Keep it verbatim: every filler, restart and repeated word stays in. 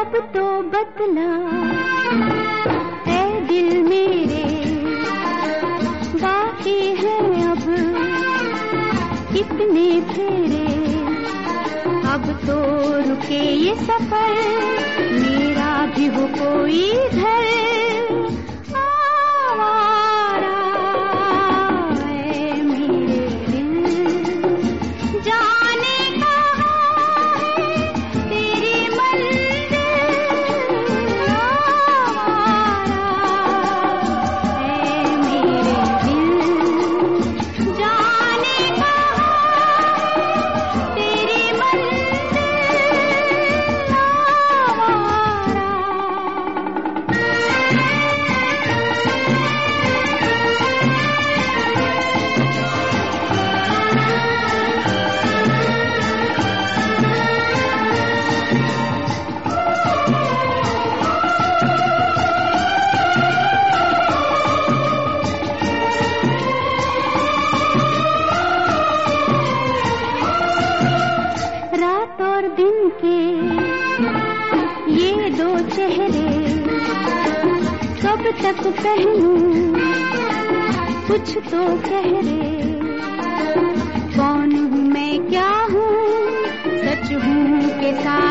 अब तो बदला है दिल मेरे, बाकी है अब कितने फेरे, अब तो रुके ये सफर मेरा भी हो कोई घर। आवारा है मेरे दिल, जाने कहाँ है तेरी मंजिल। आवारा है मेरे दिल, जाने कहाँ है तेरी मंजिल। आवारा रात और दिन के ये दो चेहरे कब तक पहनूं, कुछ तो कह रे। कौन हूँ मैं, क्या हूँ, सच हूँ के साथ